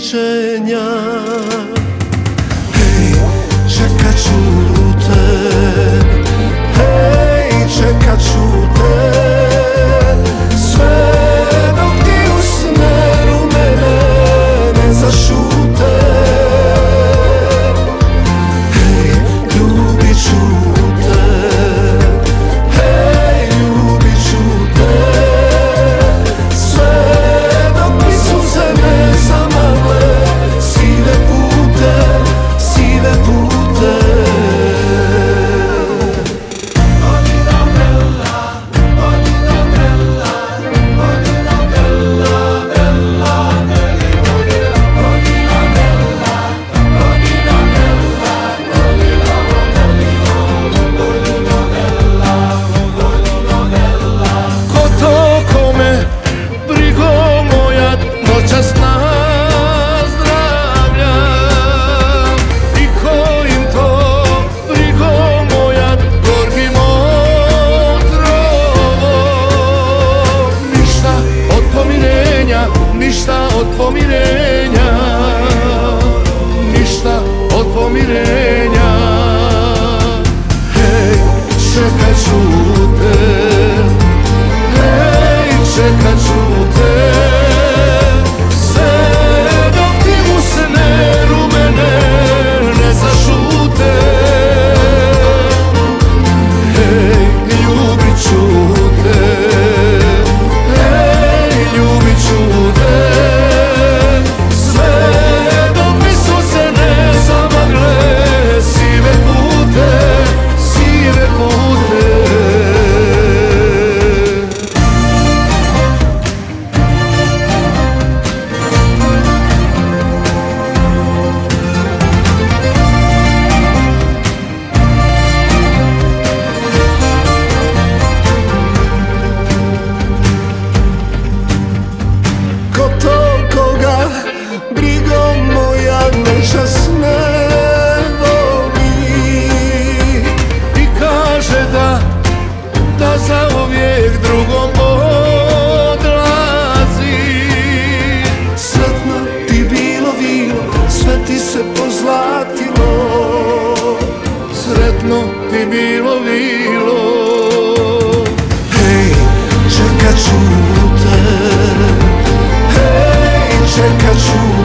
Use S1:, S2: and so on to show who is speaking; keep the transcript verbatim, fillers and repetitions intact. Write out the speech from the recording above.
S1: rješenja. Hej, čekat ću te, hej, čekat ću te, sve dok ti u smeru mene ne zašute. Hej, ljubit ću te, hej, ljubit ću te, sve dok mi suze ne zamagle sive pute, sive pute. Ništa od pomirenja, ništa od pomirenja. Hej, čekat ću te, hej, čekat ću te, sve dok ti u sneru mene ne zašute. Hej, ljubit ću te, hej, ljubit ću te, brigom moja nečas ne voli i kaže da, da zauvijek drugom odlazi. Sretno ti bilo vino, sve ti se pozlatilo, sretno ti bilo vilo. Hej, čekat ću te, hej, čekat ću